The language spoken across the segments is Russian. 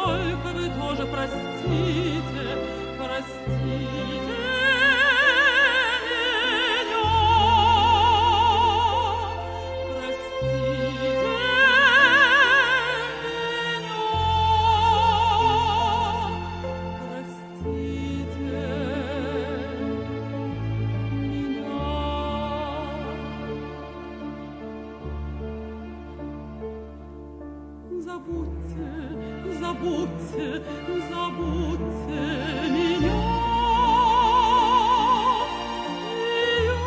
только вы тоже простите, простите меня. Простите меня. Простите меня. Забудьте, забудьте, забудьте меня. И я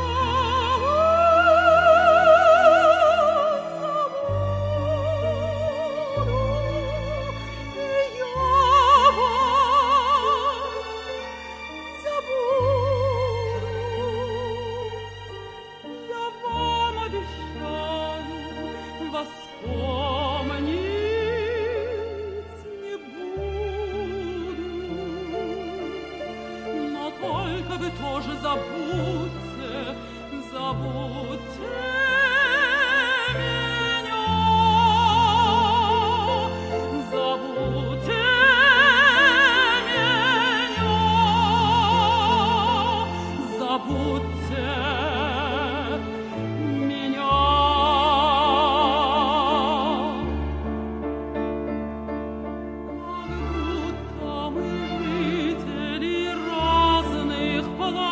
забуду, и я вас забуду. Я вам обещаю вас помнить не буду, но только вы тоже забудьте, забудьте меня, забудьте меня, забудьте меня. Как будто мы жители разных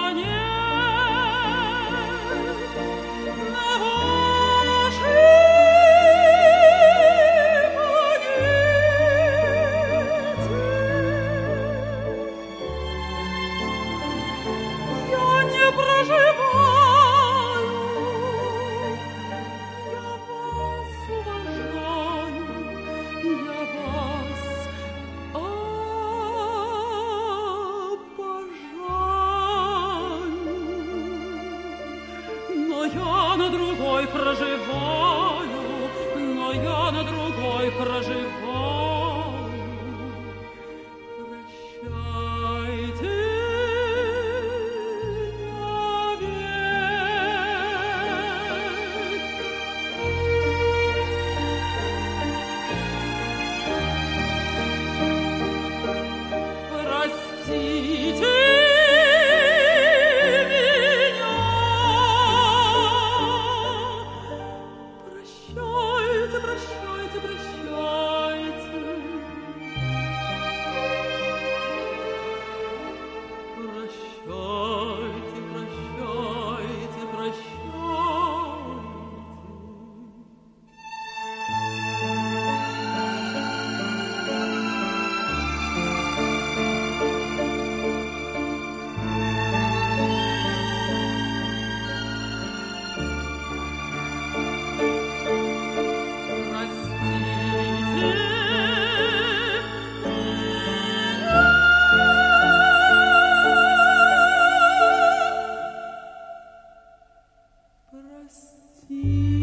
планет на вашей планете. Я не проживаю, я вас уважаю, я вас обожаю, но я на другой проживаю, но я на другой проживаю. Прощайте навек. Простите меня. Прощайте, прощайте, прощайте. Прощайте, прощайте, прощайте. Простите.